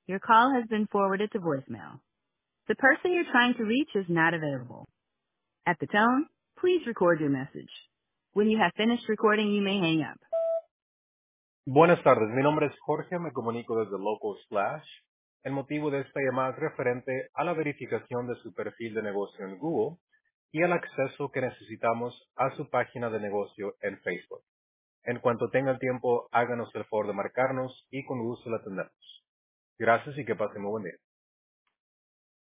Your call has been forwarded to voicemail. The person you're trying to reach is not available. At the tone, please record your message. When you have finished recording, you may hang up. Buenas tardes, mi nombre es Jorge, me comunico desde Local Splash. El motivo de esta llamada es referente a la verificación de su perfil de negocio en Google y el acceso que necesitamos a su página de negocio en Facebook. En cuanto tenga el tiempo, háganos el favor de marcarnos y con gusto la atendemos. Gracias y que pasen muy buen día.